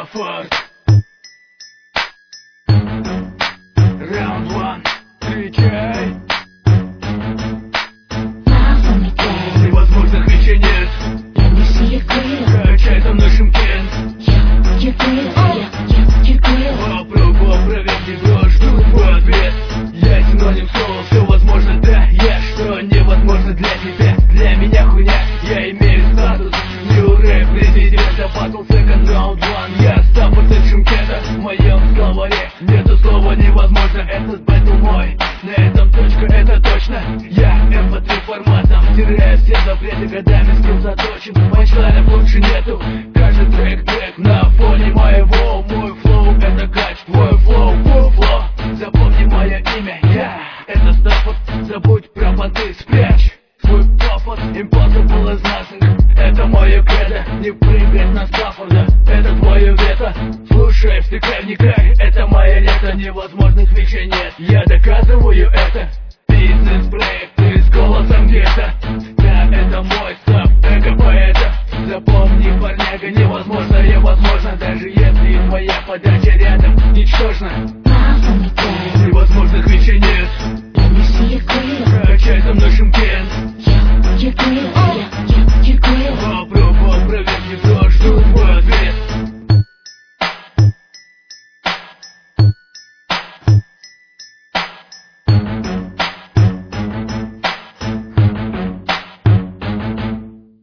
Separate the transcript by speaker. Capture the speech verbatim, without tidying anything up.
Speaker 1: Стаффорд. Раунд один, три кей. Невозможных вещей нет. Качай за мной шимкент. Попробуй опровергни ложь, жду твой ответ. Я синоним слова, все возможно, да. Я что невозможно для тебя, для меня хуйня. Я имею статус New Rap президента. Battle Second Round One. Я Стаффорд от Шимкента. В моем словаре нету слова невозможно. Этот бэтл мой, на этом точка, это точно. Я эм пэ три форматом, теряю все запреты, годами скилл заточен. Панчлайнов лучше нету. Каждый трек трек на фоне моего. Мой флоу это кач, твой флоу, мой флоу. Запомни мое имя, я это Стаффорд. Забудь про понты, спрячь свой пафос. Impossible is nothing, это мое кредо. Не прыгать на Стаффорда, это твое вето. Слушай, втыкай, вникай, это моя лето. Невозможных вещей нет, я доказываю это. Бизнес-проекты с голосом где-то. Да, это мой став, эго поэта. Запомни, парняга, невозможно, невозможно. Даже если твоя подача рядом, ничтожно.